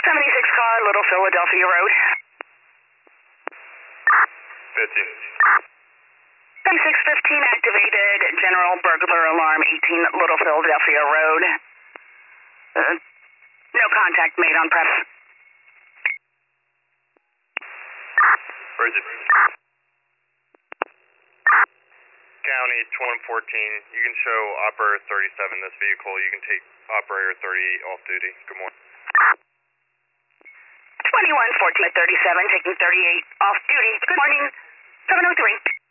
76 car, Little Philadelphia Road. 15. 7615 activated, general burglar alarm, 18 Little Philadelphia Road. No contact made on prep. Where is it? County 2114. You can show operator 37 this vehicle. You can take operator 38 off duty. Good morning. 2114 at 37, taking 38 off duty. Good morning. 703.